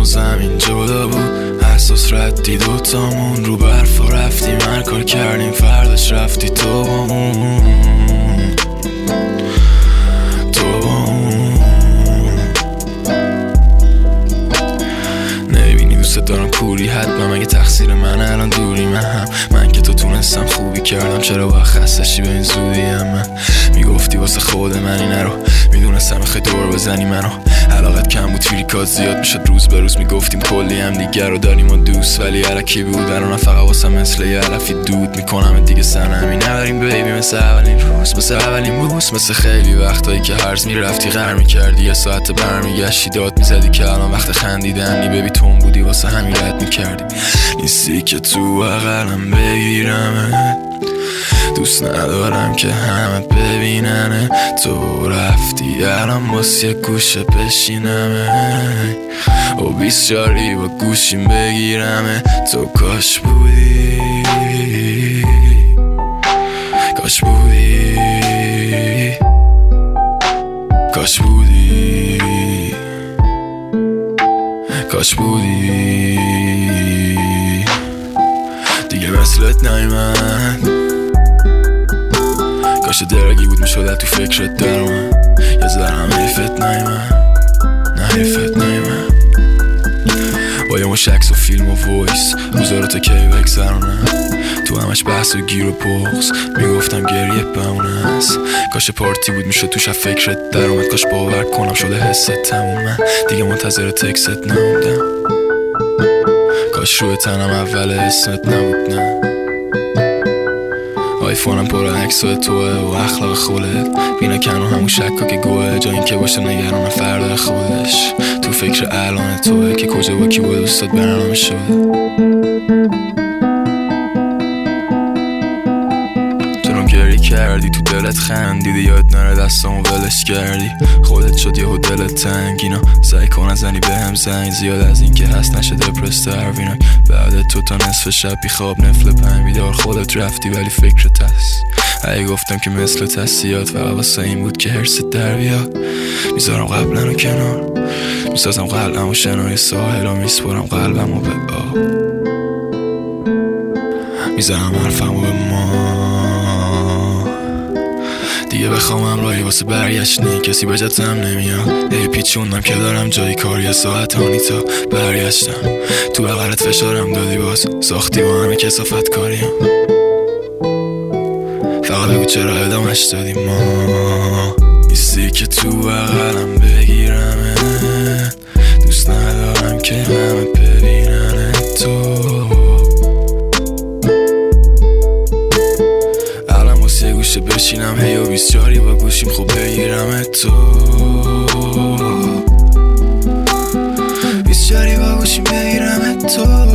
و زمین جدا بود، احساس ردی دوتامون رو برف و رفتیم هر کار کردیم فرداش رفتی تو با اون نمیبینی دوست دارم کوری حتما مگه تقصیر من الان دوری من که تو تونستم خوبی کردم چرا باید خستشی به این زودی من میگفتی واسه خود من اینه رو میدونستم خیلی دور بزنی منو علاقت کم بود فیلیکات زیاد میشد روز به روز میگفتیم کلی هم دیگر رو داریم و دوست ولی علکی بود الان فقط واسه مثل یه علفی دود میکنم دیگه سنمی نبریم بیبی مثل اولین روز مثل اولین بوس مثل خیلی وقتایی که هرز میرفتی غر میکردی یه ساعت برمیگشتی داد میزدی که الان وقت خندیدنی بیبی تون بودی واسه همین رد میکردی نیستی که تو بغلم بگیرم دوست ندارم که همه ببیننه تو رفتی الان واسه گوشه بشینمه و 20 جاری با گوشیم بگیرمه تو کاش بودی کاش بودی کاش بودی کاش بودی دیگه مثلت نیمد کاش درگی بود میشد تو فکرت در من یه ذرم حیفت نیمد نه حیفت نیمد با یه مش عکس و فیلم و وایس روزا رو تا کی بگذرونم تو همش بحث و گیر و بغض میگفتم گریه بمونه است کاش پارتی بود میشد توش از فکرت در اومد کاش باور کنم شده حست تمومه دیگه منتظر تکست نموندم کاش روی تنم اول اسمت نبود نه آیفونم پر عکسای توه و اخلاق خودت بینا کنو همون شکا که گوه جا این که باشه نگران فردا خودش تو فکر الان توه که کجا با کی با دوستات برنامه شده تو گری کردی تو دلت خندیدی یاد نره دستامو ولش کردی خودت شد یهو دلت تنگ اینا سعی کن نزنی بهم زنگ زیاد از این که هست نشه دپرس تروینک بعد تو تا نصف شب بی خواب نفل پنج بیدار خودت رفتی ولی فکرت هست اگه گفتم که مثل تسیات فقط واسه این بود که حرست در بیاد میذارم قبلن و کنار میسازم قلبم و شنای ساحل و میسپرم قلبم و به آب میذارم حرفم و به ما دیگه بخوام همراهی واسه برگشت کسی به جاتم نمیاد ای پیچوندم که دارم جایی کاری ساعت هانی تا برگشتم تو بغلت فشارم دادی باز ساختی با همه کسافت کاریم فقط بگو چرا ادامش دادی ما نیستی که تو بغلم بگیرمه دوست ندارم که همه ببینن تو یه گوشه بشینم هی و 20 جاری با گوشیم خوب بگیرم تو 20 جاری با گوشیم بگیرم تو